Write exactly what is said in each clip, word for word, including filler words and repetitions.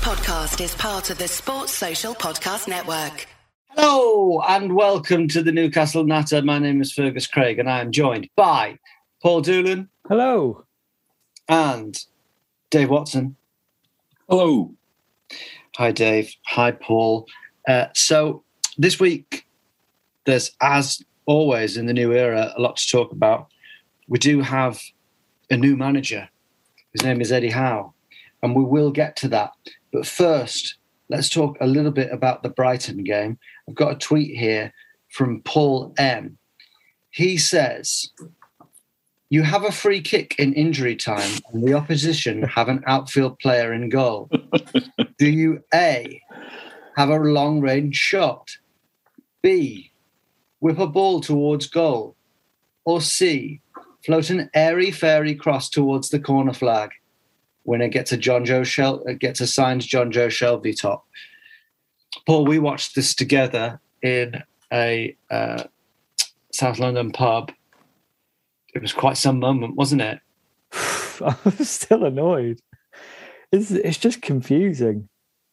podcast is part of the Sports Social Podcast Network. Hello and welcome to the Newcastle Natter. My name is Fergus Craig and I am joined by Paul Doolan. Hello. And Dave Watson. Hello. Hi, Dave. Hi, Paul. Uh, so this week, there's, as always in the new era, a lot to talk about. We do have a new manager. His name is Eddie Howe, and we will get to that. But first, let's talk a little bit about the Brighton game. I've got a tweet here from Paul M. He says, you have a free kick in injury time and the opposition have an outfield player in goal. Do you A, have a long-range shot, B, whip a ball towards goal, or C, float an airy-fairy cross towards the corner flag? Winner gets a John Joe Shel- gets a signed John Joe Shelby top. Paul, we watched this together in a uh, South London pub. It was quite some moment, wasn't it? I was still annoyed. It's it's just confusing.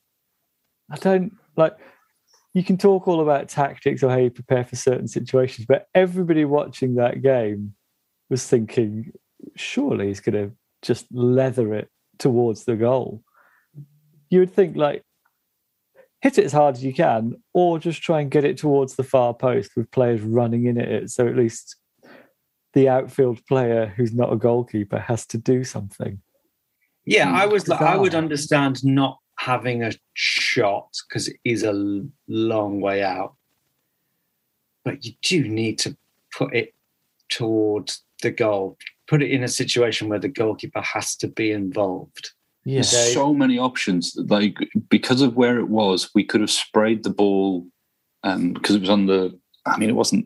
I don't like. You can talk all about tactics or how you prepare for certain situations, but everybody watching that game was thinking, surely he's going to just leather it towards the goal. You would think, like, hit it as hard as you can, or just try and get it towards the far post with players running in at it, so at least the outfield player who's not a goalkeeper has to do something. Yeah, I was. I would understand not having a shot because it is a long way out, but you do need to put it towards the goal. Put it in a situation where the goalkeeper has to be involved. Yeah. There's so many options. Like, because of where it was, we could have sprayed the ball, and because it was on the. I mean, it wasn't.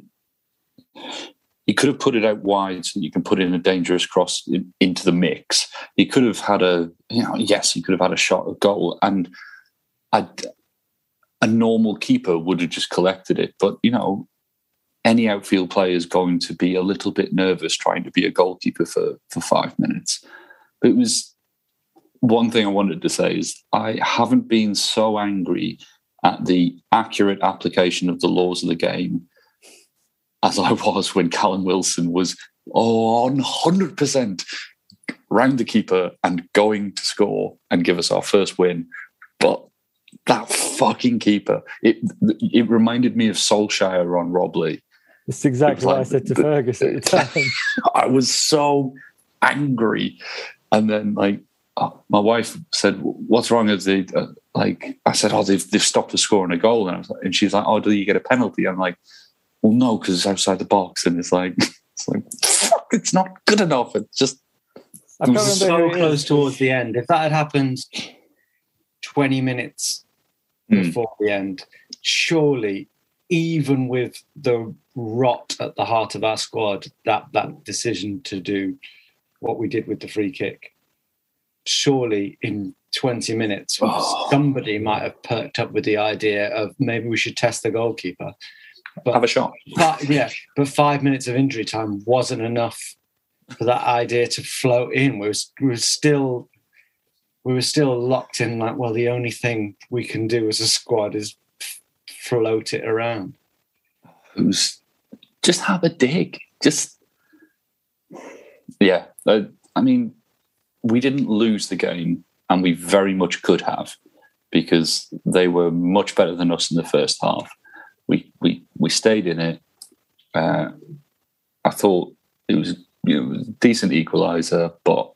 You could have put it out wide so that you can put in a dangerous cross in, into the mix. You could have had a, you know, yes, you could have had a shot at goal, and I'd, a normal keeper would have just collected it. But, you know, any outfield player is going to be a little bit nervous trying to be a goalkeeper for, for five minutes. But it was one thing I wanted to say is I haven't been so angry at the accurate application of the laws of the game as I was when Callum Wilson was oh, one hundred percent round the keeper and going to score and give us our first win. But that fucking keeper, it it reminded me of Solskjaer on Rob Lee. That's exactly what like, I said to the, Fergus at the time. I was so angry. And then, like, oh, my wife said, what's wrong? Is they, uh, like, I said, oh, they've, they've stopped us scoring a goal. And, I was like, and she's like, oh, do you get a penalty? I'm like, well, no, because it's outside the box. And it's like, it's like, fuck, it's not good enough. It's just, it was so close towards the end. If that had happened twenty minutes mm. before the end, surely, even with the rot at the heart of our squad, that, that decision to do what we did with the free kick, surely in twenty minutes, oh. somebody might have perked up with the idea of maybe we should test the goalkeeper. But, have a shot. But, yeah, but five minutes of injury time wasn't enough for that idea to float in. We were, we were still, we were still locked in. Like, well, the only thing we can do as a squad is f- float it around. It was just have a dig. Just yeah. I, I mean, we didn't lose the game, and we very much could have, because they were much better than us in the first half. We we we stayed in it. Uh, I thought it was, you know, a decent equaliser, but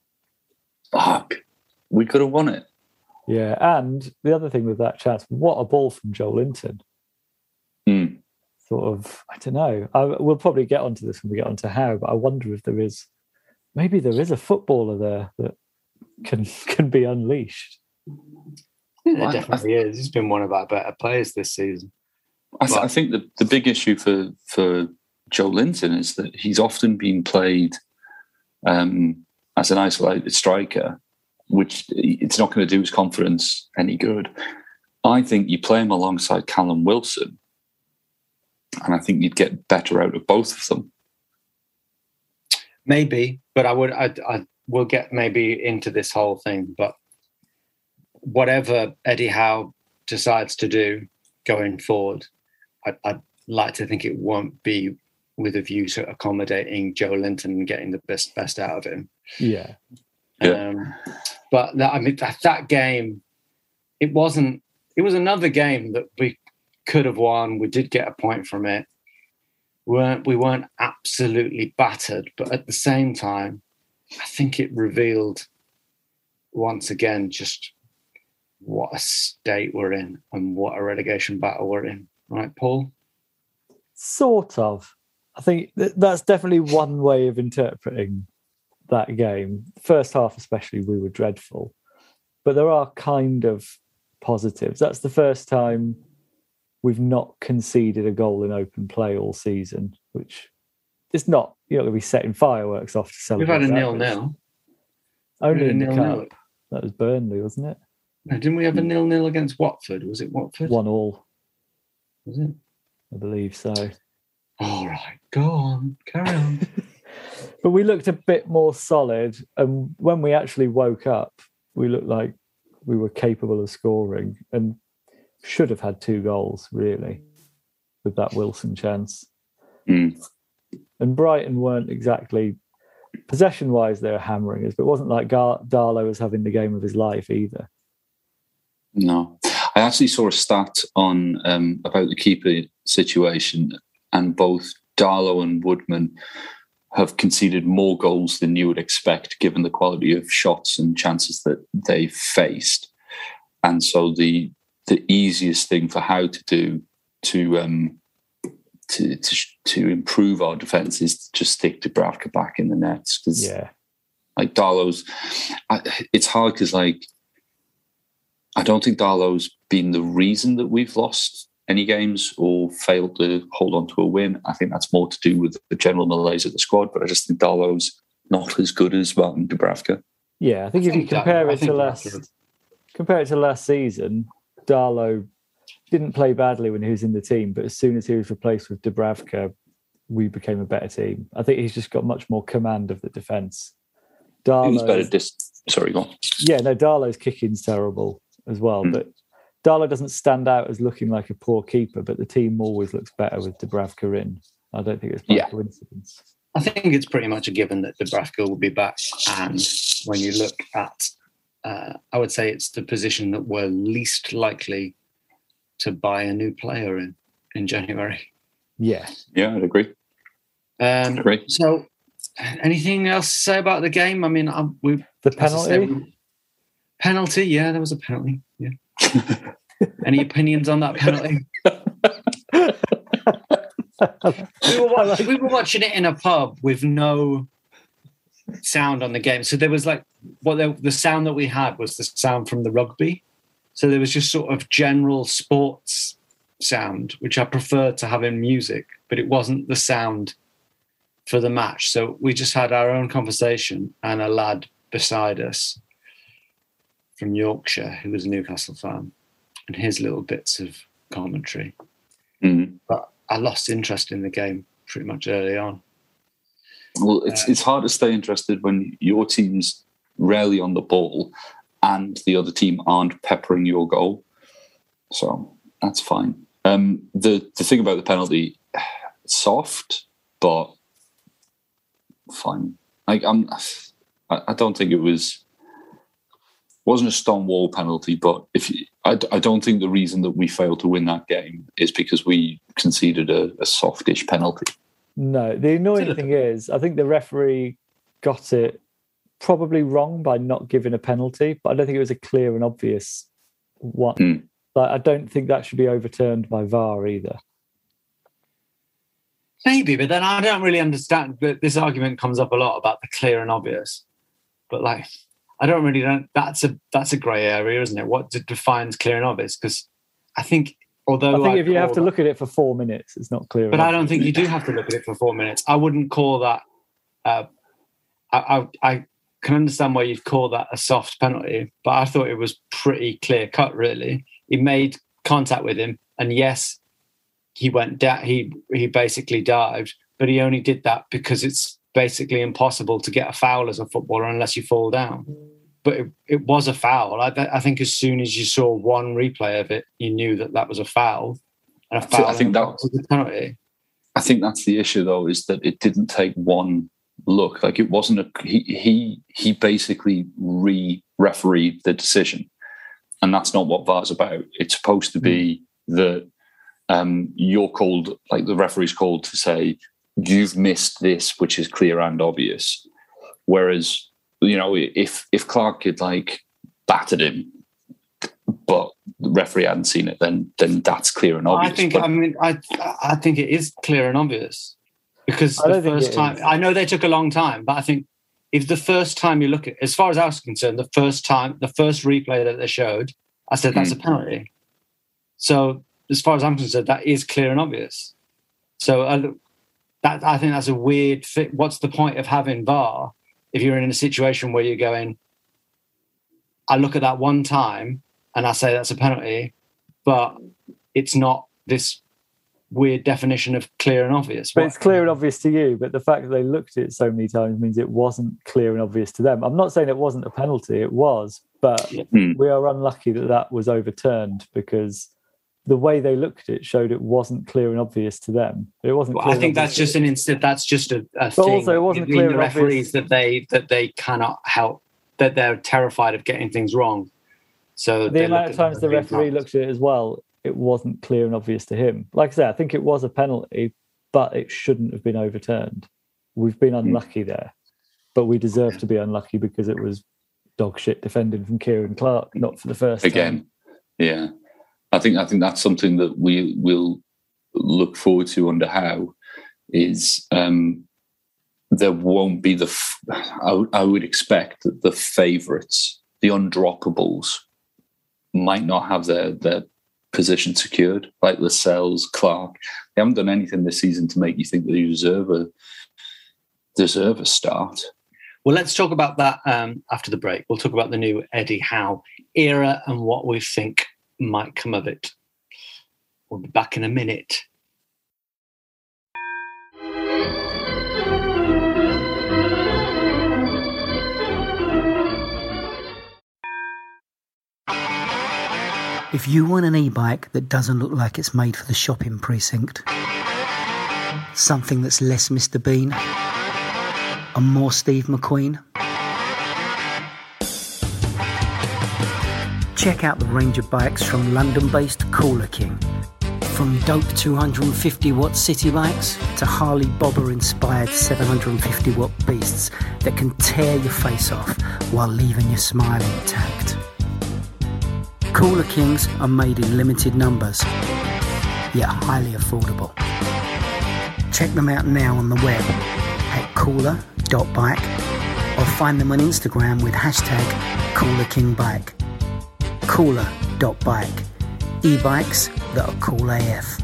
fuck, we could have won it. Yeah, and the other thing with that chance, what a ball from Joe Linton. Mm. Sort of, I don't know. I, we'll probably get onto this when we get onto how, but I wonder if there is, maybe there is a footballer there that can can be unleashed. Yeah, there definitely is. He's been one of our better players this season. I, th- I think the, the big issue for, for Joe Linton is that he's often been played um, as an isolated striker, which it's not going to do his confidence any good. I think you play him alongside Callum Wilson, and I think you'd get better out of both of them. Maybe, but I would. I, I will get maybe into this whole thing. But whatever Eddie Howe decides to do going forward, I'd, I'd like to think it won't be with a view to accommodating Joe Linton and getting the best best out of him. Yeah. Yeah. Um, but that, I mean, that, that game, it wasn't. It was another game that we could have won. We did get a point from it. We weren't we weren't absolutely battered, but at the same time, I think it revealed once again just what a state we're in and what a relegation battle we're in. Right, Paul? Sort of. I think th- that's definitely one way of interpreting that game. First half especially, we were dreadful. But there are kind of positives. That's the first time we've not conceded a goal in open play all season, which is not, you're not going to be setting fireworks off to celebrate. We've had a that, nil-nil. Only in the nil-nil. cup. That was Burnley, wasn't it? No, didn't we have a nil-nil against Watford? Was it Watford? One all, Was it? I believe so. All right, go on, carry on. But we looked a bit more solid, and when we actually woke up, we looked like we were capable of scoring and should have had two goals, really, with that Wilson chance. Mm. And Brighton weren't exactly, possession-wise, they were hammering us, but it wasn't like Gar- Darlow was having the game of his life either. No. I actually saw a stat on um, about the keeper situation, and both Darlow and Woodman have conceded more goals than you would expect, given the quality of shots and chances that they faced. And so the the easiest thing for Howe to do to um, to, to to improve our defence is to just stick Dubravka back in the nets. Because Yeah. like Darlow's, I, it's hard because like I don't think Darlow's been the reason that we've lost any games or failed to hold on to a win. I think that's more to do with the general malaise of the squad, but I just think Darlow's not as good as Martin Dubravka. Yeah, I think I if think you compare that- I it to think last that's- compare it to last season, Darlow didn't play badly when he was in the team, but as soon as he was replaced with Dubravka, we became a better team. I think he's just got much more command of the defence. He was Darlow, better dis- Sorry, go on. yeah, no, Darlow's kicking's terrible as well, Mm. but Darlow doesn't stand out as looking like a poor keeper, but the team always looks better with Dubravka in. I don't think it's by Yeah. coincidence. I think it's pretty much a given that Dubravka will be back. And when you look at, uh, I would say it's the position that we're least likely to buy a new player in in January. Yeah. Yeah, I'd agree. Um, Agree. So, anything else to say about the game? I mean, I, we The as I say, penalty? we- penalty. Yeah, there was a penalty. Yeah. Any opinions on that penalty? we, were watch, we were watching it in a pub with no sound on the game. So there was like, what the, the sound that we had was the sound from the rugby. So there was just sort of general sports sound, which I prefer to have in music, but it wasn't the sound for the match. So we just had our own conversation and a lad beside us from Yorkshire who was a Newcastle fan and his little bits of commentary. Mm. But I lost interest in the game pretty much early on. Well, it's it's hard to stay interested when your team's rarely on the ball and the other team aren't peppering your goal. So that's fine. Um, the the thing about the penalty, soft, but fine. Like I'm, I, I don't think it was wasn't a stone wall penalty, but if you, I, I don't think the reason that we failed to win that game is because we conceded a, a softish penalty. No, the annoying thing is, I think the referee got it probably wrong by not giving a penalty, but I don't think it was a clear and obvious one. Mm. Like, I don't think that should be overturned by V A R either. Maybe, but then I don't really understand. But this argument comes up a lot about the clear and obvious. But like, I don't really don't. That's a that's a grey area, isn't it? What defines clear and obvious? Because I think, although I think I if you have call to that- look at it for four minutes, it's not clear. but and I don't obvious. think you do have to look at it for four minutes. I wouldn't call that. Uh, I, I I can understand why you'd call that a soft penalty, but I thought it was pretty clear cut. Really, he made contact with him, and yes, he went down. He he basically dived, but he only did that because it's basically impossible to get a foul as a footballer unless you fall down. but it, it was a foul. I, I think as soon as you saw one replay of it, you knew that that was a foul. And a foul I think that was a penalty. I think that's the issue, though, is that it didn't take one look. Like it wasn't a he he he basically re-refereed the decision, and that's not what V A R's about. It's supposed to be that um, you're called, like the referee's called to say you've missed this, which is clear and obvious. Whereas, you know, if if Clark had like battered him, but the referee hadn't seen it, then then that's clear and obvious. I think but, I mean I I think it is clear and obvious. Because the first time, I know they took a long time, but I think if the first time you look at, as far as I was concerned, the first time, the first replay that they showed, I said that's mm. a penalty. So as far as I'm concerned, that is clear and obvious. So uh, that I think that's a weird fit. What's the point of having V A R if you're in a situation where you're going, I look at that one time and I say that's a penalty, but it's not this weird definition of clear and obvious. But what? It's clear and obvious to you, but the fact that they looked at it so many times means it wasn't clear and obvious to them. I'm not saying it wasn't a penalty, it was, but yeah. mm. we are unlucky that that was overturned because the way they looked at it showed it wasn't clear and obvious to them. It wasn't. Well, I think that's just an instant. That's just a, a but thing. Also, it wasn't clear the and referees obvious that they that they cannot help, that they're terrified of getting things wrong. So the amount of times the referee times. looked at it as well, it wasn't clear and obvious to him. Like I said, I think it was a penalty, but it shouldn't have been overturned. We've been unlucky mm. there, but we deserve to be unlucky because it was dog shit defending from Kieran Clark, not for the first Again, time. yeah. I think I think that's something that we will look forward to under Howe is um, there won't be the... F- I, w- I would expect that the favourites, the undroppables, might not have their... their position secured, like Lascelles, Clark. They haven't done anything this season to make you think that you deserve a deserve a start. Well, let's talk about that um, after the break. We'll talk about the new Eddie Howe era and what we think might come of it. We'll be back in a minute. If you want an e-bike that doesn't look like it's made for the shopping precinct, something that's less Mister Bean and more Steve McQueen, check out the range of bikes from London-based Cooler King. From dope two hundred fifty watt city bikes to Harley Bobber-inspired seven hundred fifty watt beasts that can tear your face off while leaving your smile intact. Cooler Kings are made in limited numbers, yet highly affordable. Check them out now on the web at cooler dot bike or find them on Instagram with hashtag CoolerKingBike. cooler dot bike. E-bikes that are cool A F.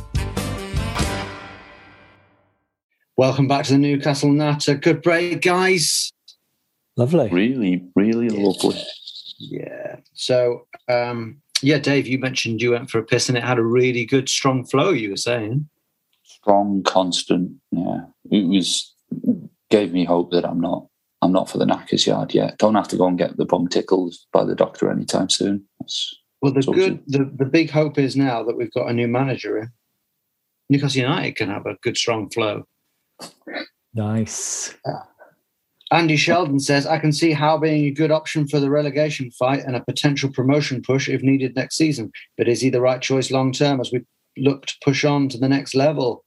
Welcome back to the Newcastle Natter. Good break, guys. Lovely. Really, really yeah. lovely. Yeah. So, um, yeah, Dave, you mentioned you went for a piss and it had a really good, strong flow, you were saying. Strong, constant, yeah. It was gave me hope that I'm not I'm not for the Knackers yard yet. Don't have to go and get the bum tickled by the doctor anytime soon. That's, well, the good, the, the big hope is now that we've got a new manager in. Newcastle United can have a good, strong flow. Nice. Yeah. Andy Sheldon says, I can see Howe being a good option for the relegation fight and a potential promotion push if needed next season. But is he the right choice long term as we look to push on to the next level?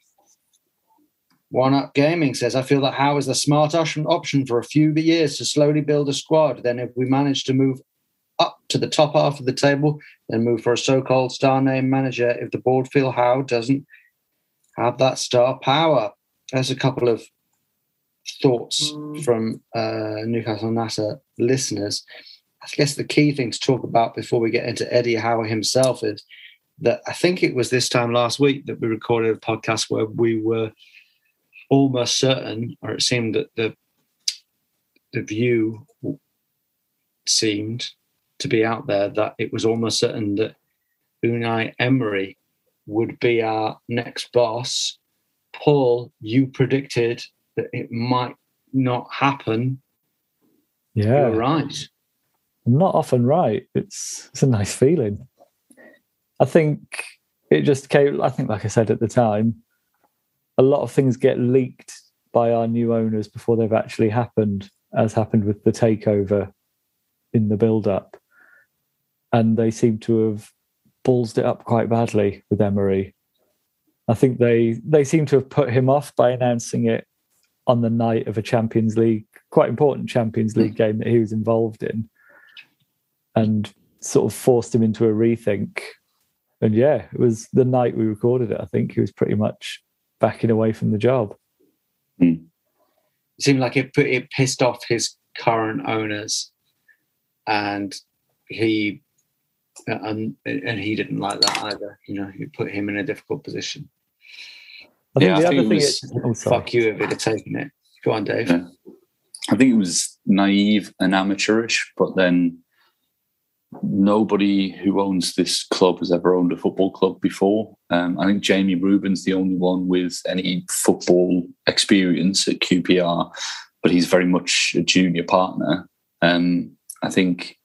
One Up Gaming says, I feel that Howe is the smart option for a few years to slowly build a squad. Then if we manage to move up to the top half of the table, then move for a so-called star name manager if the board feel Howe doesn't have that star power. There's a couple of thoughts from uh, Newcastle Natter listeners. I guess the key thing to talk about before we get into Eddie Howe himself is that I think it was this time last week that we recorded a podcast where we were almost certain, or it seemed that the the view seemed to be out there that it was almost certain that Unai Emery would be our next boss. Paul, you predicted that it might not happen. Yeah, you're right. I'm not often right. It's it's a nice feeling. I think it just came. I think, like I said at the time, a lot of things get leaked by our new owners before they've actually happened, as happened with the takeover in the build-up, and they seem to have ballsed it up quite badly with Emery. I think they they seem to have put him off by announcing it on the night of a Champions League, quite important Champions League game that he was involved in, and sort of forced him into a rethink. And yeah, it was the night we recorded it. I think he was pretty much backing away from the job. It seemed like it put, it pissed off his current owners, and he and, and he didn't like that either. You know, it put him in a difficult position. I think Yeah, the I think other it thing was- is, oh, sorry. Fuck you if it had taken it. Go on, Dave. Yeah. I think it was naive and amateurish, but then nobody who owns this club has ever owned a football club before. Um, I think Jamie Rubin's the only one with any football experience at Q P R, but he's very much a junior partner. Um, I think,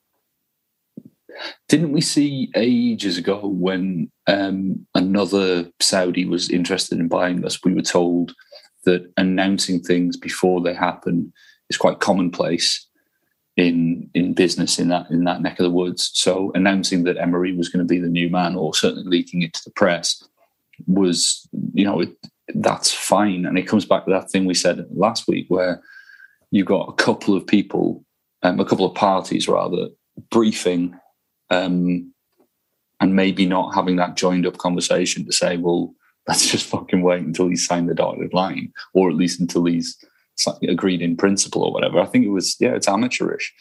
didn't we see ages ago when um, another Saudi was interested in buying us, we were told that announcing things before they happen is quite commonplace in in business in that in that neck of the woods. So announcing that Emery was going to be the new man, or certainly leaking it to the press, was, you know, it, that's fine. And it comes back to that thing we said last week, where you got a couple of people, um, a couple of parties rather, briefing um, and maybe not having that joined up conversation to say, well, let's just fucking wait until he's signed the dotted line, or at least until he's agreed in principle or whatever. I think it was, yeah, it's amateurish.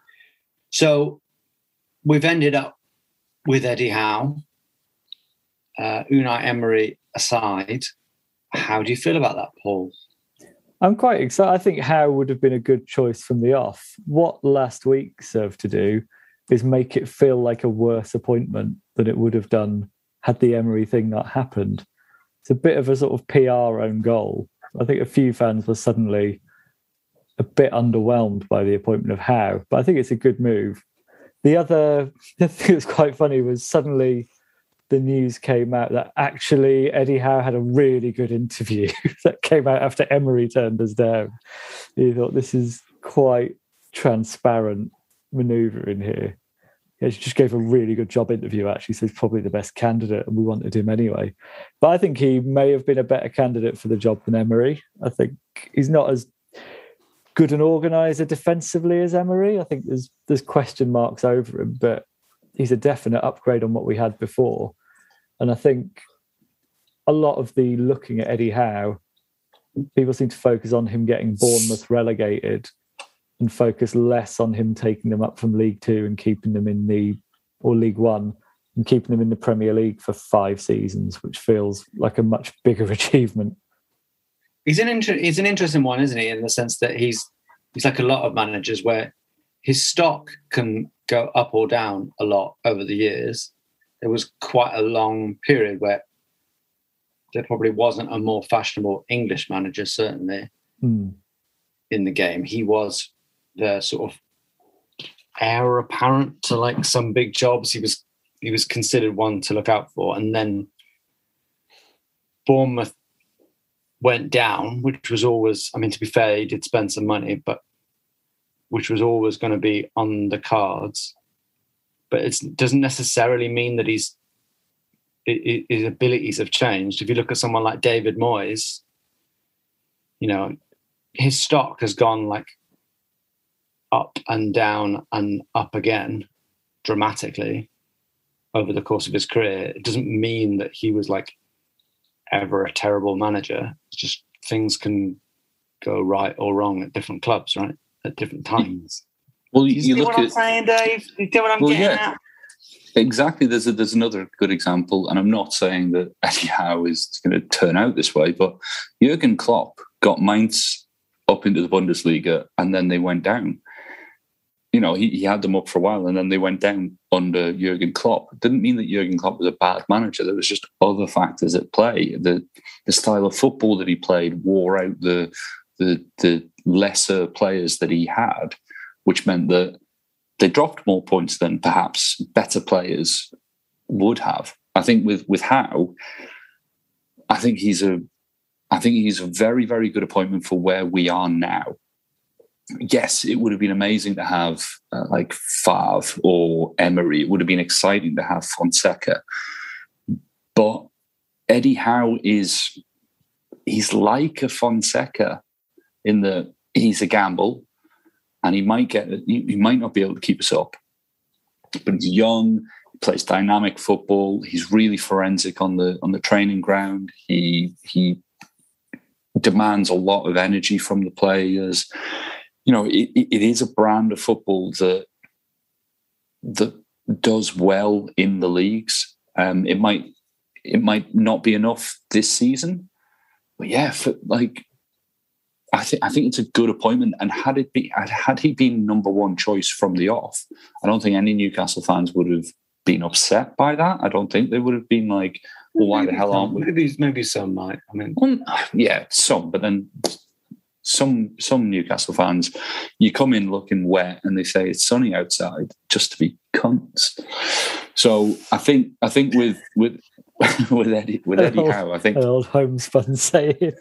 So we've ended up with Eddie Howe. Uh, Unai Emery aside, how do you feel about that, Paul? I'm quite excited. I think Howe would have been a good choice from the off. What last week served to do is make it feel like a worse appointment than it would have done had the Emery thing not happened. It's a bit of a sort of P R own goal. I think a few fans were suddenly a bit underwhelmed by the appointment of Howe, but I think it's a good move. The other the thing that was quite funny was suddenly the news came out that actually Eddie Howe had a really good interview that came out after Emery turned us down. You thought, this is quite transparent manoeuvre in here. He just gave a really good job interview, actually, so he's probably the best candidate, and we wanted him anyway. But I think he may have been a better candidate for the job than Emery. I think he's not as good an organiser defensively as Emery. I think there's there's question marks over him, but he's a definite upgrade on what we had before. And I think a lot of the looking at Eddie Howe, people seem to focus on him getting Bournemouth relegated and focus less on him taking them up from League Two and keeping them in the, or League One, and keeping them in the Premier League for five seasons, which feels like a much bigger achievement. He's an inter- he's an interesting one, isn't he? In the sense that he's he's like a lot of managers, where his stock can go up or down a lot over the years. There was quite a long period where there probably wasn't a more fashionable English manager, certainly, Mm. in the game. He was the sort of heir apparent to like some big jobs. He was he was considered one to look out for. And then Bournemouth went down, which was always, I mean, to be fair, he did spend some money, but which was always going to be on the cards. But it doesn't necessarily mean that he's his abilities have changed. If you look at someone like David Moyes, you know, his stock has gone like up and down and up again dramatically over the course of his career. It doesn't mean that he was like ever a terrible manager. It's just things can go right or wrong at different clubs, right? At different times. Well, you, you, see you look what I'm at saying, Dave? You see what I'm Well, getting yeah. at? Exactly. There's a, there's another good example, and I'm not saying that Eddie Howe is going to turn out this way, but Jurgen Klopp got Mainz up into the Bundesliga, and then they went down. You know, he, he had them up for a while, and then they went down under Jurgen Klopp. It didn't mean that Jurgen Klopp was a bad manager. There was just other factors at play. The the style of football that he played wore out the the the lesser players that he had. which meant that they dropped more points than perhaps better players would have. I think with with Howe, I think he's a, I think he's a very very good appointment for where we are now. Yes, it would have been amazing to have uh, like Favre or Emery. It would have been exciting to have Fonseca, but Eddie Howe is he's like a Fonseca in that he's a gamble, and he might get he, he might not be able to keep us up, but he's young. Plays dynamic football. He's really forensic on the on the training ground. He he demands a lot of energy from the players. You know, it, it is a brand of football that that does well in the leagues. Um, it might it might not be enough this season, but yeah, for, like I think I think it's a good appointment. And had it be had, had he been number one choice from the off, I don't think any Newcastle fans would have been upset by that. I don't think they would have been like, well, why maybe the hell some, aren't we? Maybe, maybe some might. I mean, well, yeah, some, but then some some Newcastle fans, you come in looking wet and they say it's sunny outside just to be cunts. So I think I think with with with Eddie with Eddie old, Howe, I think an old homespun saying.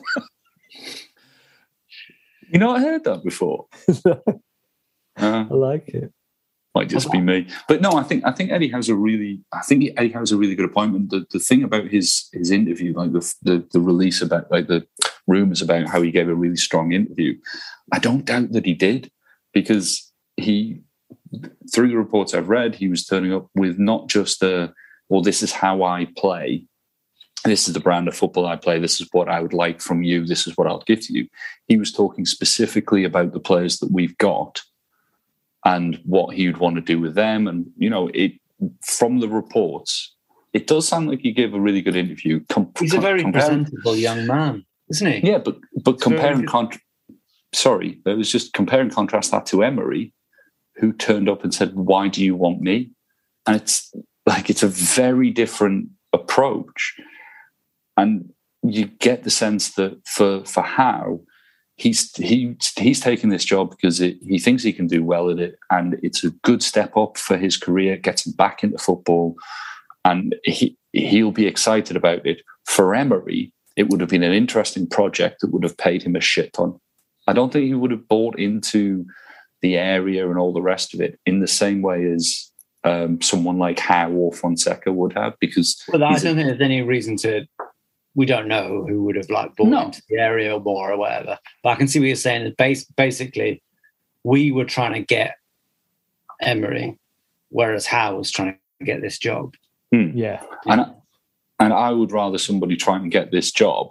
You know, I heard that before. uh, I like it. Might just be me, but no, I think I think Eddie Howe's a really, I think Eddie Howe's a really good appointment. The the thing about his his interview, like the the, the release about like the rumors about how he gave a really strong interview, I don't doubt that he did, because he, through the reports I've read, he was turning up with not just a, well, this is how I play, this is the brand of football I play, this is what I would like from you, this is what I'll give to you. He was talking specifically about the players that we've got and what he would want to do with them. And, you know, it from the reports, it does sound like he gave a really good interview. Com- He's a very comparing, presentable young man, isn't he? Yeah, but but It's comparing... very... Con- sorry, it was just compare and contrast that to Emery, who turned up and said, why do you want me? And it's like, it's a very different approach. And you get the sense that for, for Howe, He's he he's taking this job because it, he thinks he can do well at it, and it's a good step up for his career, gets him back into football, and he he'll be excited about it. For Emery, it would have been an interesting project that would have paid him a shit ton. I don't think he would have bought into the area and all the rest of it in the same way as um, someone like Howe or Fonseca would have, because well, I don't a, think there's any reason to. We don't know who would have like bought no. into the area more or whatever. But I can see what you're saying. Base, basically, we were trying to get Emery, whereas Howe was trying to get this job. Hmm. Yeah. And, I, and I would rather somebody trying to get this job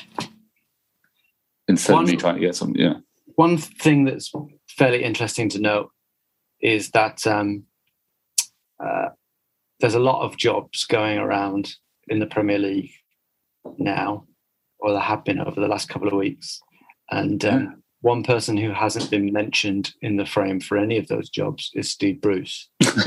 instead one, of me trying to get something, yeah. One thing that's fairly interesting to note is that um, uh, there's a lot of jobs going around in the Premier League now, or there have been over the last couple of weeks, and um, yeah. one person who hasn't been mentioned in the frame for any of those jobs is Steve Bruce.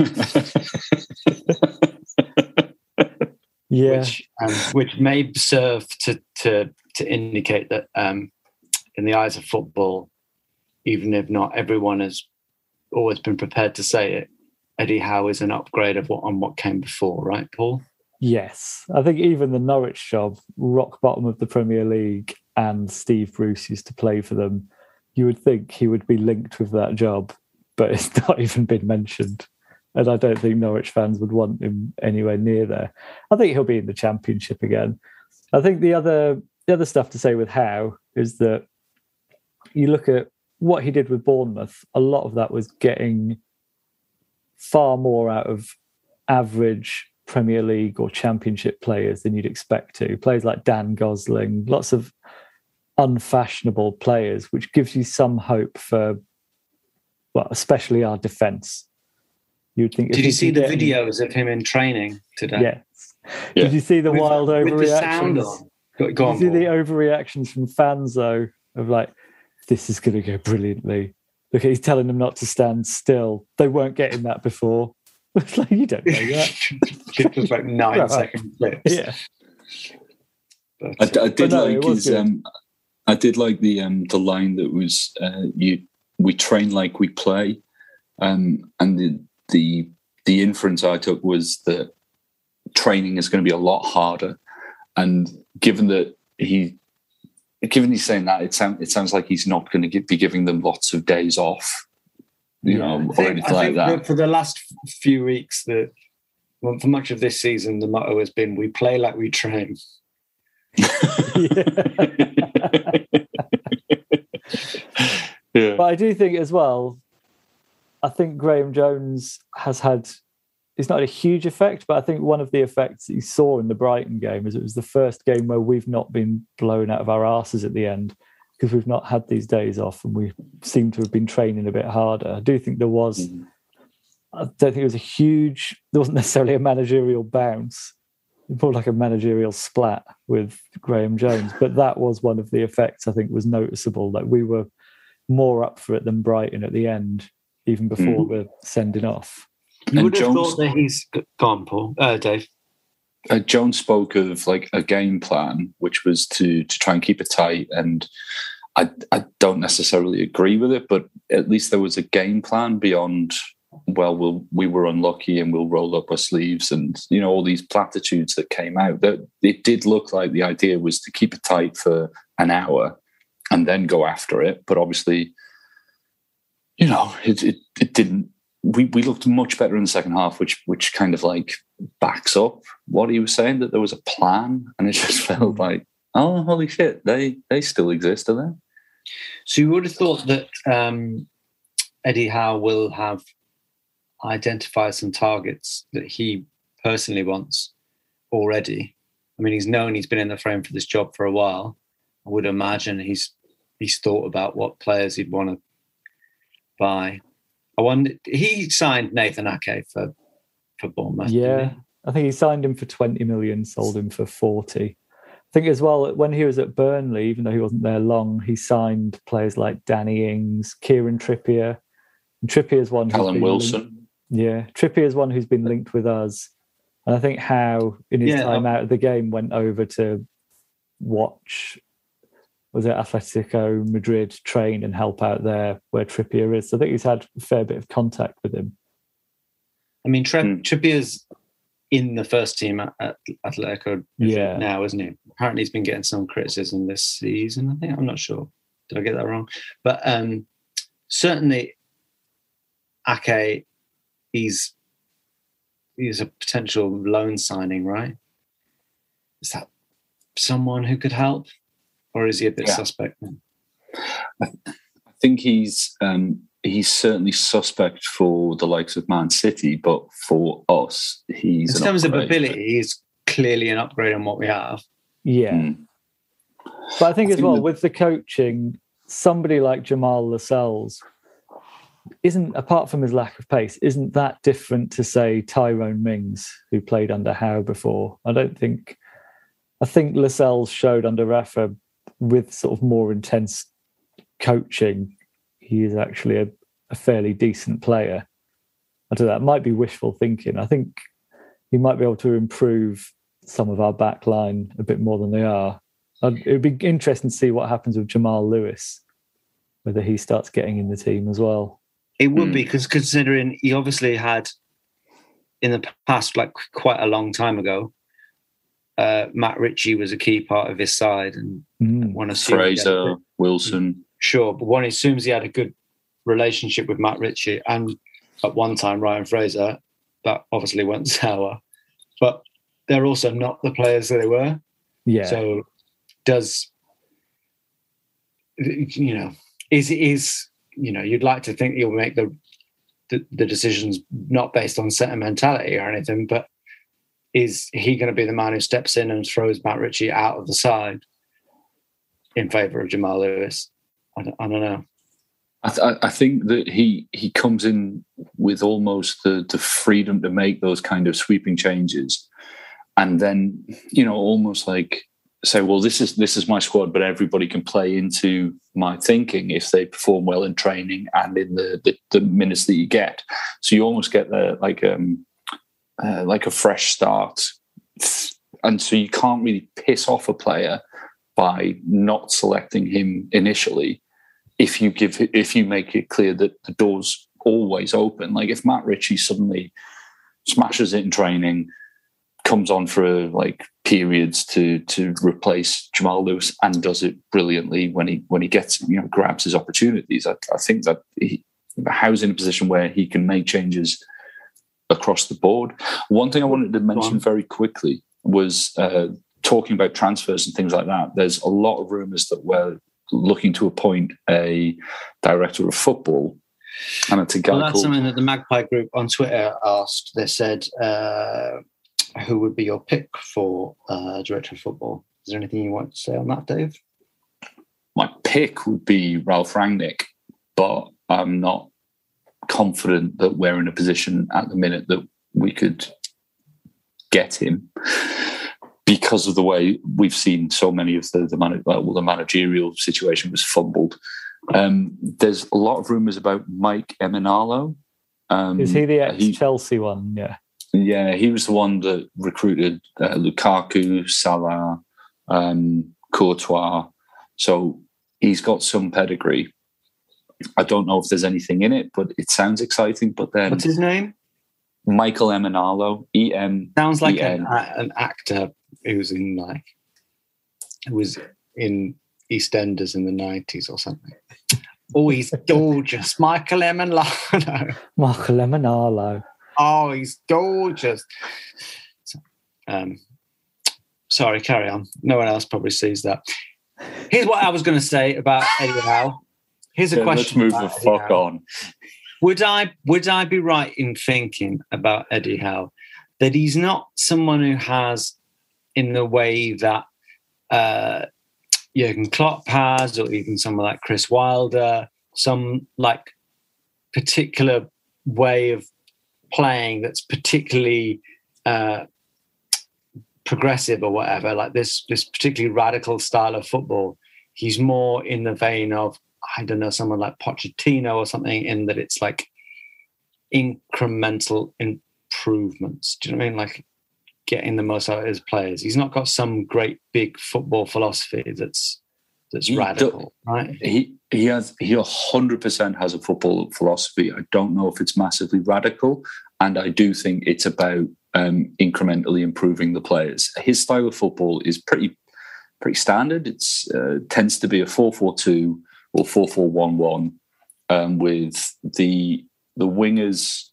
yeah, which, um, which may serve to to to indicate that um, in the eyes of football, even if not everyone has always been prepared to say it, Eddie Howe is an upgrade of what on what came before, right, Paul? Yes, I think even the Norwich job, rock bottom of the Premier League, and Steve Bruce used to play for them, you would think he would be linked with that job, but it's not even been mentioned. And I don't think Norwich fans would want him anywhere near there. I think he'll be in the Championship again. I think the other the other stuff to say with Howe is that you look at what he did with Bournemouth, a lot of that was getting far more out of average Premier League or Championship players than you'd expect to. Players like Dan Gosling, lots of unfashionable players, which gives you some hope for, well, especially our defence. You'd think. Did you see the videos any... of him in training today? Yes. Yeah. Did you see the with, wild overreactions? Go, go on, Did you see Paul. the overreactions from fans though? Of like, this is going to go brilliantly. Look, he's telling them not to stand still. They weren't getting that before. It's like, you don't know that. Just like nine right. second clips. Yeah. But, I, I did no, like his. Um, I did like the um, the line that was uh, you we train like we play, um, and the the the inference I took was that training is going to be a lot harder. And given that he, given he's saying that, it sounds it sounds like he's not going to give, be giving them lots of days off, you yeah, know, I think, or anything I like think that. that. For the last few weeks, the well, for much of this season, the motto has been: "We play like we train." Yeah. But I do think as well, I think Graham Jones has had, it's not a huge effect, but I think one of the effects that you saw in the Brighton game is it was the first game where we've not been blown out of our arses at the end because we've not had these days off and we seem to have been training a bit harder. I do think there was, mm. I don't think it was a huge, there wasn't necessarily a managerial bounce, more like a managerial splat with Graham Jones, but that was one of the effects I think was noticeable. Like we were more up for it than Brighton at the end, even before mm. the sending off. You and would have Jones, thought that he's gone, Paul. Uh, Dave. Uh, Jones spoke of like a game plan, which was to to try and keep it tight. And I I don't necessarily agree with it, but at least there was a game plan beyond. Well, we'll we were unlucky and we'll roll up our sleeves, and you know all these platitudes that came out. That it did look like the idea was to keep it tight for an hour and then go after it. But obviously, you know, it it, it didn't. We, we looked much better in the second half, which which kind of like backs up what he was saying, that there was a plan, and it just felt like, oh, holy shit, they they still exist, are they? So you would have thought that um, Eddie Howe will have identified some targets that he personally wants already. I mean, he's known he's been in the frame for this job for a while. I would imagine he's he's thought about what players he'd want to buy. I wonder, he signed Nathan Ake for, for Bournemouth. Yeah, I think he signed him for twenty million, sold him for forty. I think as well, when he was at Burnley, even though he wasn't there long, he signed players like Danny Ings, Kieran Trippier. And Trippier's one. Callum Wilson. Linked, yeah, Trippier's one who's been linked with us. And I think Howe, in his yeah, time out of the game, went over to watch, was it Atletico Madrid, train and help out there where Trippier is. So I think he's had a fair bit of contact with him. I mean, Tri- mm. Trippier's in the first team at, at Atletico yeah. now, isn't he? Apparently he's been getting some criticism this season, I think. I'm not sure. Did I get that wrong? But um, certainly Ake, he's, he's a potential loan signing, right? Is that someone who could help? Or is he a bit yeah. suspect? I think he's um, he's certainly suspect for the likes of Man City, but for us, he's in an terms upgrade. of ability, he's clearly an upgrade on what we have. Yeah, mm. but I think I as think well that... with the coaching, somebody like Jamal Lascelles isn't, apart from his lack of pace, isn't that different to say Tyrone Mings, who played under Howe before. I don't think. I think Lascelles showed under Rafa, with sort of more intense coaching, he is actually a, a fairly decent player. I don't know, that might be wishful thinking. I think he might be able to improve some of our back line a bit more than they are. I'd, it would be interesting to see what happens with Jamal Lewis, whether he starts getting in the team as well. It would mm. be, because considering he obviously had, in the past, like quite a long time ago, Uh, Matt Ritchie was a key part of his side, and mm. one Fraser, good, Wilson, sure, but one assumes he had a good relationship with Matt Ritchie, and at one time Ryan Fraser. That obviously went sour, but they're also not the players that they were. Yeah. So, does you know? Is is you know? You'd like to think you'll make the the, the decisions not based on sentimentality or anything, but. Is he going to be the man who steps in and throws Matt Ritchie out of the side in favour of Jamal Lewis? I don't, I don't know. I, th- I think that he he comes in with almost the, the freedom to make those kind of sweeping changes, and then you know almost like say, well, this is this is my squad, but everybody can play into my thinking if they perform well in training and in the the, the minutes that you get. So you almost get the like um. Uh, like a fresh start, and so you can't really piss off a player by not selecting him initially, if you give if you make it clear that the door's always open, like if Matt Ritchie suddenly smashes it in training, comes on for like periods to to replace Jamal Lewis and does it brilliantly when he when he gets you know grabs his opportunities, I, I think that he, Howe's in a position where he can make changes across the board. One thing I wanted to mention very quickly was uh, talking about transfers and things like that. There's a lot of rumours that we're looking to appoint a director of football. And it's a guy well, that's called... something that the Magpie group on Twitter asked. They said, uh, who would be your pick for uh, director of football? Is there anything you want to say on that, Dave? My pick would be Ralph Rangnick, but I'm not confident that we're in a position at the minute that we could get him, because of the way we've seen so many of the the, man, well, the managerial situation was fumbled. Um, there's a lot of rumours about Mike Emenalo. Um, Is he the ex-Chelsea one? Yeah. Yeah, he was the one that recruited uh, Lukaku, Salah, um, Courtois. So he's got some pedigree. I don't know if there's anything in it, but it sounds exciting. But then, what's his name? Michael Emenalo. E M. Sounds like an, an actor who was in like who was in EastEnders in the nineties or something. Oh, he's gorgeous, Michael Emenalo. Michael Emenalo. Oh, he's gorgeous. So, um, sorry, carry on. No one else probably sees that. Here's what I was going to say about Eddie Howe. Here's a yeah, question. Let's move the fuck Howe. on. Would I would I be right in thinking about Eddie Howe that he's not someone who has, in the way that uh, Jurgen Klopp has, or even someone like Chris Wilder, some like particular way of playing that's particularly uh, progressive or whatever, like this this particularly radical style of football? He's more in the vein of, I don't know, someone like Pochettino or something, in that it's like incremental improvements. Do you know what I mean? Like getting the most out of his players. He's not got some great big football philosophy that's that's he radical, do, right? He he has he a hundred percent has a football philosophy. I don't know if it's massively radical, and I do think it's about um, incrementally improving the players. His style of football is pretty pretty standard. It's uh, tends to be a four four two or four four one one, um, with the the wingers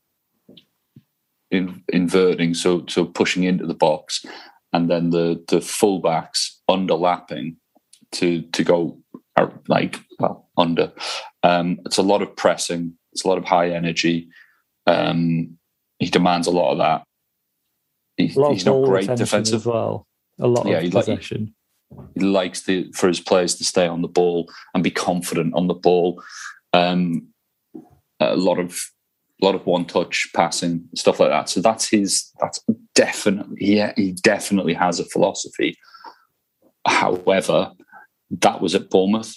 in, inverting, so so pushing into the box, and then the the fullbacks underlapping to to go like well under. Um, it's a lot of pressing. It's a lot of high energy. Um, he demands a lot of that. He, a lot he's of not great defensive as well. A lot yeah, of he possession. Like, He likes the, for his players to stay on the ball and be confident on the ball. Um, a lot of, a lot of one-touch passing, stuff like that. So that's his. That's definitely. Yeah, he definitely has a philosophy. However, that was at Bournemouth.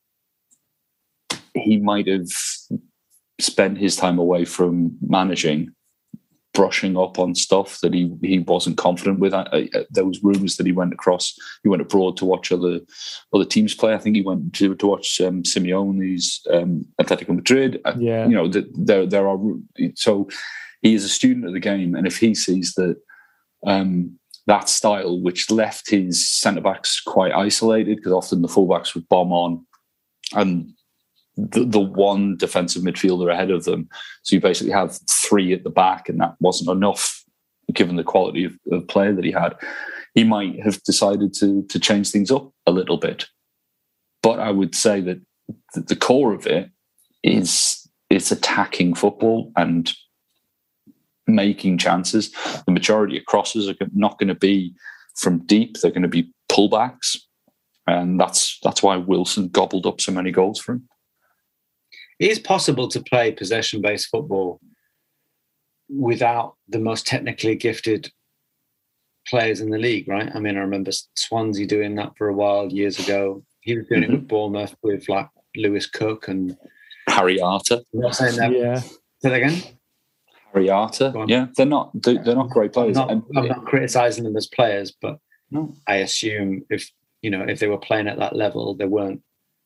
He might have spent his time away from managing, brushing up on stuff that he, he wasn't confident with. I, I, there was rumours that he went across, he went abroad to watch other other teams play. I think he went to to watch um, Simeone's um, Atletico Madrid. Yeah, you know, the, there there are so he is a student of the game, and if he sees that um, that style, which left his centre backs quite isolated, because often the fullbacks would bomb on, and The, the one defensive midfielder ahead of them. So you basically have three at the back, and that wasn't enough given the quality of, of player that he had. He might have decided to to change things up a little bit. But I would say that the core of it is it's attacking football and making chances. The majority of crosses are not going to be from deep. They're going to be pullbacks. And that's that's why Wilson gobbled up so many goals for him. It is possible to play possession-based football without the most technically gifted players in the league, right? I mean, I remember Swansea doing that for a while years ago. He was doing mm-hmm. it with Bournemouth with like Lewis Cook and Harry Arter. I'm not saying that. Yeah. Say that again. Harry Arter. Yeah, they're not. They're, they're not great players. I'm not, and, I'm not criticising them as players, but no. I assume if you know if they were playing at that level, they weren't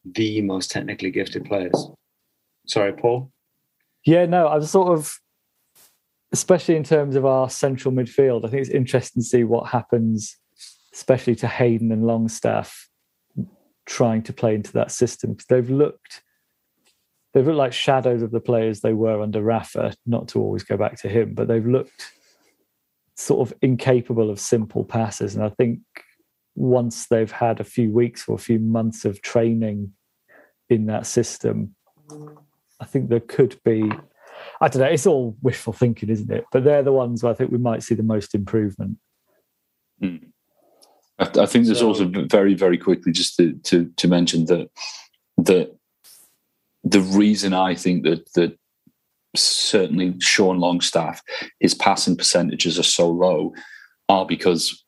the most technically gifted players. Sorry, Paul? Yeah, no, I'm sort of, especially in terms of our central midfield, I think it's interesting to see what happens, especially to Hayden and Longstaff trying to play into that system, because they've looked they've looked like shadows of the players they were under Rafa, not to always go back to him, but they've looked sort of incapable of simple passes. And I think once they've had a few weeks or a few months of training in that system, I think there could be, I don't know, it's all wishful thinking, isn't it? But they're the ones where I think we might see the most improvement. Mm. I, I think there's so, also very, very quickly just to, to, to mention that that the reason I think that that certainly Sean Longstaff, his passing percentages are so low, are because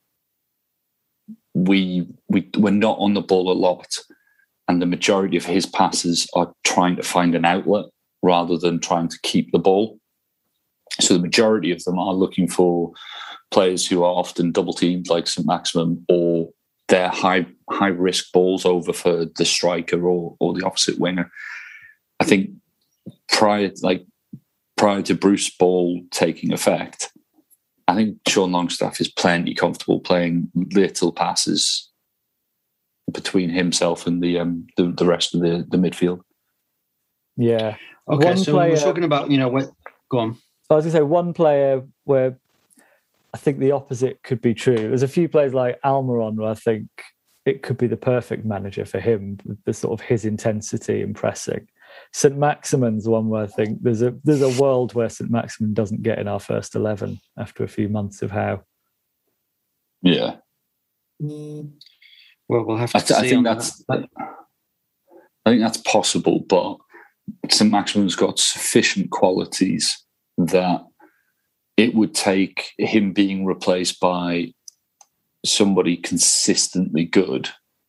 we we we're not on the ball a lot, and the majority of his passes are trying to find an outlet rather than trying to keep the ball. So the majority of them are looking for players who are often double teamed, like Saint Maximin, or they're high high risk balls over for the striker or or the opposite winger. I think prior like prior to Bruce Ball taking effect, I think Sean Longstaff is plenty comfortable playing little passes between himself and the um, the, the rest of the, the midfield. Yeah. Okay, one so player, we're talking about, you know, what, go on. I was going to say one player where I think the opposite could be true. There's a few players like Almiron where I think it could be the perfect manager for him, with the sort of his intensity and pressing. Saint Maximin's one where I think there's a there's a world where Saint Maximin doesn't get in our first eleven after a few months of how. Yeah. Well, we'll have to I, th- see. I think that's that. I think that's possible, but Saint Maximin's got sufficient qualities that it would take him being replaced by somebody consistently good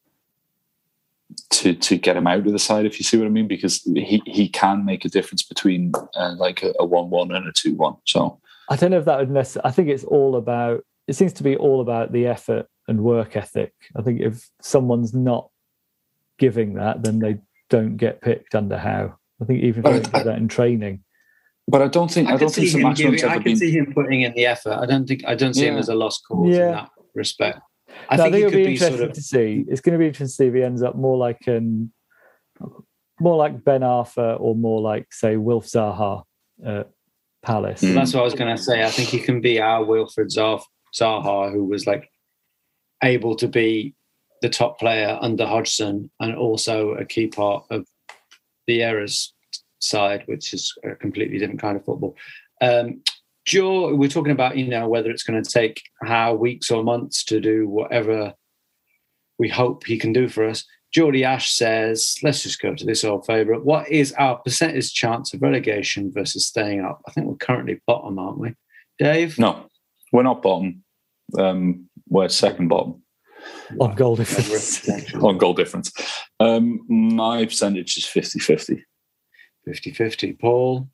to to get him out of the side, if you see what I mean, because he, he can make a difference between uh, like a, a one one and a two one. So I don't know if that would necessarily, I think it's all about, it seems to be all about the effort and work ethic. I think if someone's not giving that, then they don't get picked under Howe. I think even if they don't do that in training. But I don't think I, I don't think Saint Maximin's ever I can been. see him putting in the effort. I don't think I don't see Yeah. him as a lost cause Yeah. in that respect. I No, think, I think he it'll could be be interesting sort of. to see. It's going to be interesting to see if he ends up more like an, more like Ben Arfa or more like, say, Wilf Zaha at Palace. Mm. That's what I was going to say. I think he can be our Wilfred Zaha, Zaha, who was like able to be the top player under Hodgson and also a key part of the Errors side, which is a completely different kind of football. Um, Joe, we're talking about, you know, whether it's going to take how weeks or months to do whatever we hope he can do for us. Geordie Ash says, let's just go to this old favourite. What is our percentage chance of relegation versus staying up? I think we're currently bottom, aren't we? Dave? No, we're not bottom. Um, we're second bottom. On goal difference. On goal difference. Um, my percentage is fifty-fifty. fifty-fifty. Paul?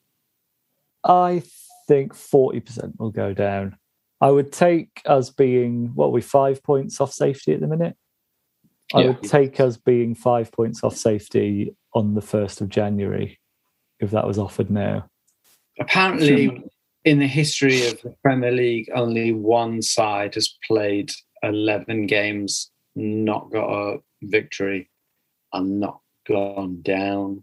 I think forty percent will go down. I would take us being, what are we, five points off safety at the minute? I Yeah. would take us being five points off safety on the first of January, if that was offered now. Apparently, in the history of the Premier League, only one side has played eleven games, not got a victory, and not gone down.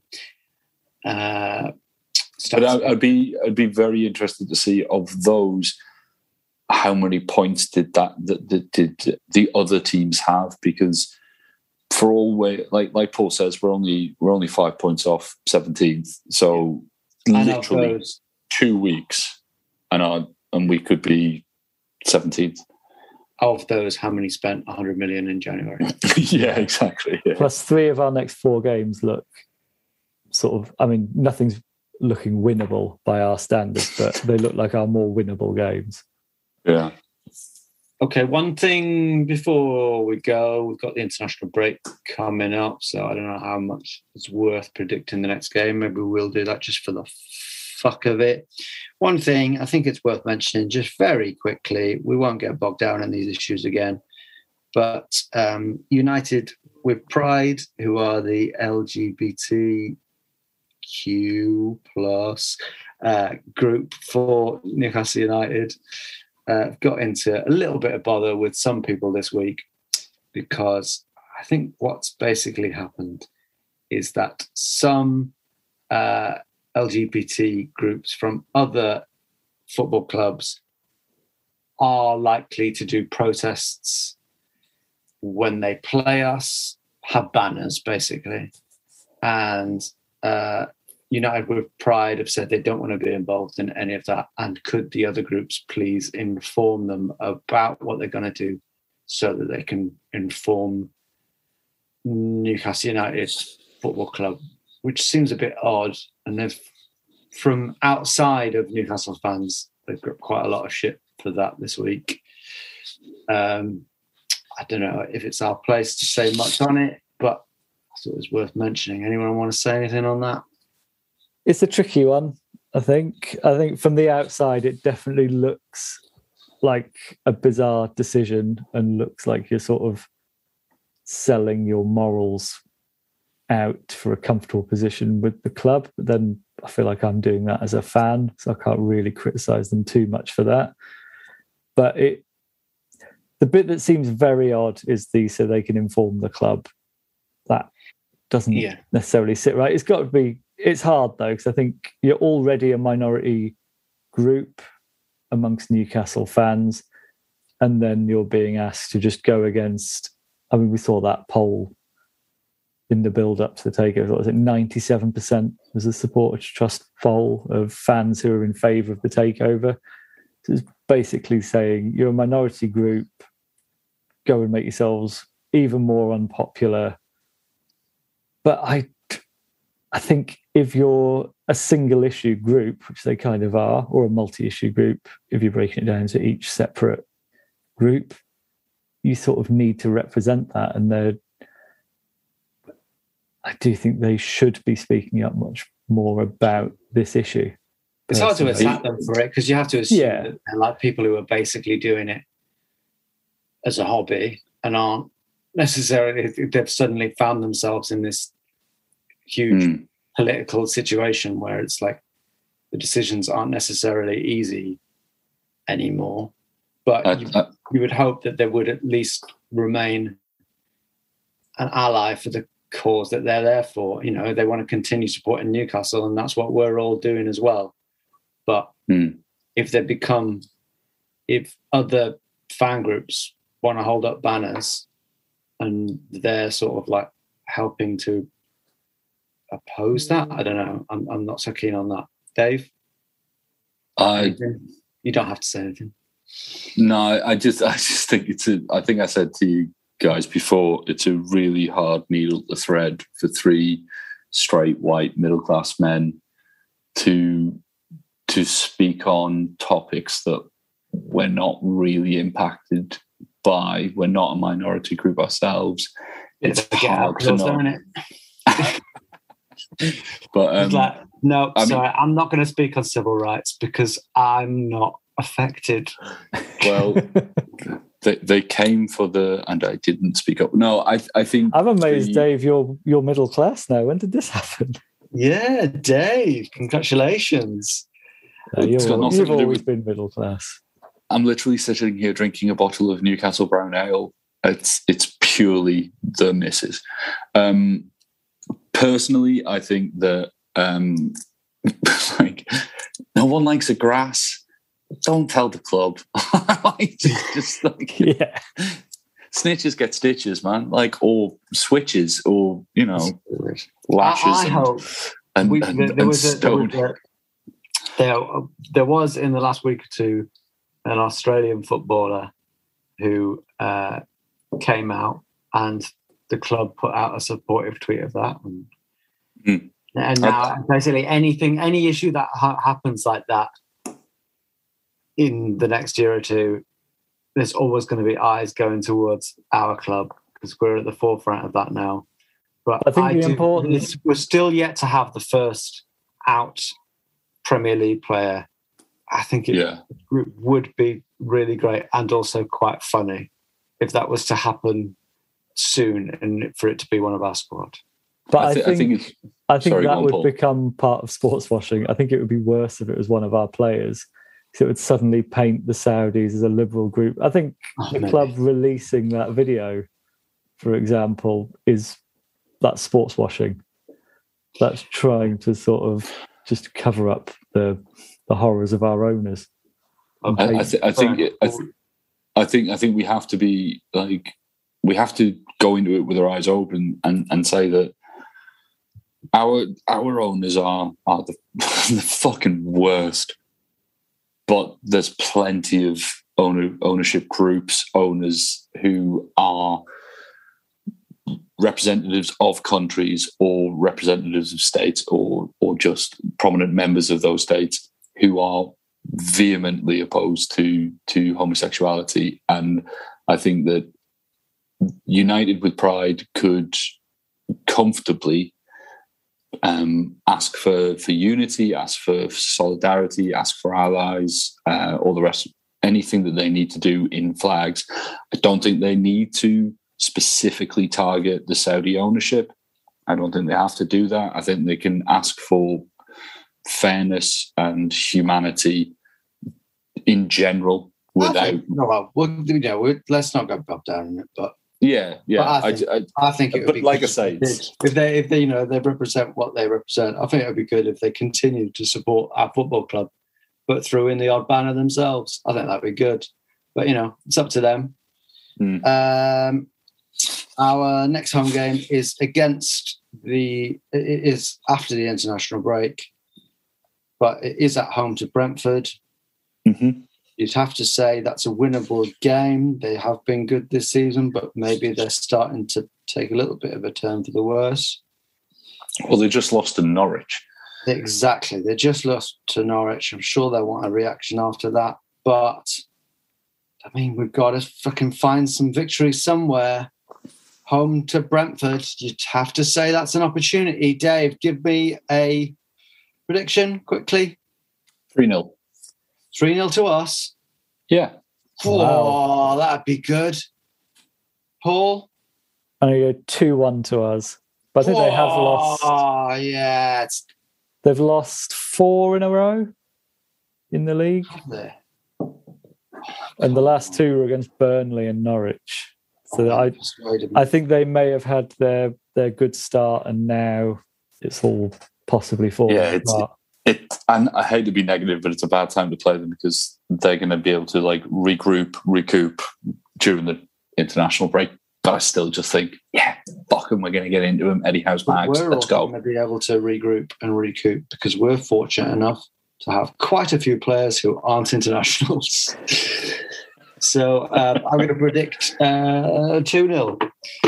Uh, But I, I'd be I'd be very interested to see of those how many points did that, that, that did the other teams have, because for all way like like Paul says, we're only we're only five points off seventeenth, so literally two weeks, and our, and we could be seventeenth. Of those, how many spent one hundred million in January? Yeah, exactly. Yeah. Plus three of our next four games look sort of, I mean, nothing's looking winnable by our standards, but they look like our more winnable games. Yeah. Okay, one thing before we go, we've got the international break coming up, so I don't know how much it's worth predicting the next game. Maybe we'll do that just for the fuck of it. One thing I think it's worth mentioning just very quickly, we won't get bogged down in these issues again, but um, United with Pride, who are the L G B T Q plus uh, group for Newcastle United, uh, got into a little bit of bother with some people this week, because I think what's basically happened is that some uh, L G B T groups from other football clubs are likely to do protests when they play us, have banners basically. And uh, United with Pride have said they don't want to be involved in any of that. And could the other groups please inform them about what they're going to do so that they can inform Newcastle United Football Club, which seems a bit odd. And they've, from outside of Newcastle fans, they've got quite a lot of shit for that this week. Um, I don't know if it's our place to say much on it, but I thought it was worth mentioning. Anyone want to say anything on that? It's a tricky one, I think. I think from the outside, it definitely looks like a bizarre decision and looks like you're sort of selling your morals out for a comfortable position with the club. But then I feel like I'm doing that as a fan, so I can't really criticise them too much for that. But it, the bit that seems very odd is the so they can inform the club. That doesn't yeah. necessarily sit right. It's got to be. It's hard though, because I think you're already a minority group amongst Newcastle fans, and then you're being asked to just go against. I mean, we saw that poll in the build-up to the takeover. What was it? ninety-seven percent was the supporters trust poll of fans who are in favour of the takeover. So it's basically saying you're a minority group. Go and make yourselves even more unpopular. But I, I think if you're a single-issue group, which they kind of are, or a multi-issue group, if you're breaking it down to each separate group, you sort of need to represent that. And they're, I do think they should be speaking up much more about this issue. It's hard to attack them for it, because you have to assume yeah. that they're like people who are basically doing it as a hobby and aren't necessarily, they've suddenly found themselves in this huge mm. political situation where it's like the decisions aren't necessarily easy anymore. But uh, you, uh, you would hope that there would at least remain an ally for the cause that they're there for. You know, they want to continue supporting Newcastle, and that's what we're all doing as well. But mm. if they become, if other fan groups want to hold up banners and they're sort of like helping to oppose that, I don't know. I'm I'm not so keen on that. Dave? I You don't have to say anything. No, I just I just think it's a I think I said to you guys before, it's a really hard needle to thread for three straight white middle class men to to speak on topics that we're not really impacted by. We're not a minority group ourselves. It's, it's hard to know. But um, like, no, I sorry, mean, I'm not going to speak on civil rights because I'm not affected. Well, they they came for the, and I didn't speak up. No, I I think I'm amazed, the, Dave. You're you're middle class now. When did this happen? Yeah, Dave, congratulations. Uh, you're, you've always been middle class. I'm literally sitting here drinking a bottle of Newcastle Brown Ale. It's it's purely the missus. Um, personally, I think that um, like no one likes a grass. Don't tell the club. Like, just like yeah. Snitches get stitches, man. Like, or switches, or you know, lashes. I, I and, hope and, we, and, there, there and was a, there was a, there, there was in the last week or two an Australian footballer who uh, came out, and the club put out a supportive tweet of that. And, mm. and now, okay. basically, anything, any issue that ha- happens like that in the next year or two, there's always going to be eyes going towards our club because we're at the forefront of that now. But I think I the do, important we're still yet to have the first out Premier League player. I think it yeah. would be really great and also quite funny if that was to happen soon and for it to be one of our squad. But I, I, th- think, I think it's, I think sorry, that on, would Paul. become part of sports washing. I think it would be worse if it was one of our players, because it would suddenly paint the Saudis as a liberal group. I think Oh, the maybe. club releasing that video, for example, is that's sports washing. That's trying to sort of just cover up the the horrors of our owners. I, I, th- I think it, I, th- I think I think we have to be like we have to go into it with our eyes open and, and say that our our owners are are the, the fucking worst. But there's plenty of owner ownership groups, owners who are representatives of countries or representatives of states or or just prominent members of those states who are vehemently opposed to to homosexuality. And I think that United with Pride could comfortably um, ask for, for unity, ask for solidarity, ask for allies, uh, all the rest, anything that they need to do in flags. I don't think they need to specifically target the Saudi ownership. I don't think they have to do that. I think they can ask for fairness and humanity in general without... I think, no, well, we'll, you know, we, let's not go Bob down in it, but Yeah, yeah. But I think, I, I, I think it would but be like good I say, if they, if they, if they, you know, they represent what they represent. I think it would be good if they continue to support our football club, but throw in the odd banner themselves. I think that'd be good. But you know, it's up to them. Hmm. Um, our next home game is against the. It is after the international break, but it is at home to Brentford. Mm-hmm. You'd have to say that's a winnable game. They have been good this season, but maybe they're starting to take a little bit of a turn for the worse. Well, they just lost to Norwich. Exactly. They just lost to Norwich. I'm sure they'll want a reaction after that. But, I mean, we've got to fucking find some victory somewhere. Home to Brentford. You'd have to say that's an opportunity. Dave, give me a prediction quickly. three nil. three nil to us. Yeah. Oh, Wow. that'd be good. Paul? I'm going to go two one to us. But I think they have lost. Oh, yeah. It's They've lost four in a row in the league. there. And the last two were against Burnley and Norwich. So I I think they may have had their, their good start and now it's all possibly falling Yeah, it's- apart. It, and I hate to be negative, but it's a bad time to play them because they're going to be able to like regroup, recoup during the international break. But I still just think, yeah, fuck them. We're going to get into them. Eddie Howe's But mags. we're Let's also go. going to be able to regroup and recoup because we're fortunate enough to have quite a few players who aren't internationals. So um, I'm going to predict uh, two nil.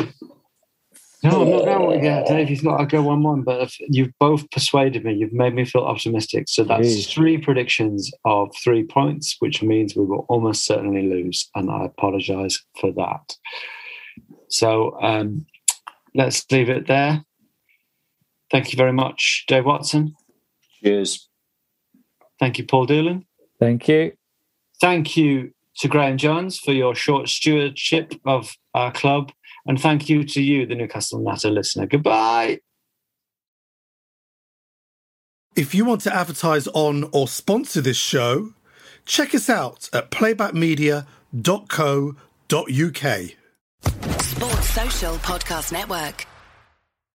No, I'm not going. Yeah, Dave, you've got to go one one. But if you've both persuaded me. You've made me feel optimistic. So that's Jeez. three predictions of three points, which means we will almost certainly lose. And I apologise for that. So um, let's leave it there. Thank you very much, Dave Watson. Cheers. Thank you, Paul Doolan. Thank you. Thank you to Graham Jones for your short stewardship of our club. And thank you to you, the Newcastle Natter listener. Goodbye. If you want to advertise on or sponsor this show, check us out at playback media dot co dot uk. Sports Social Podcast Network.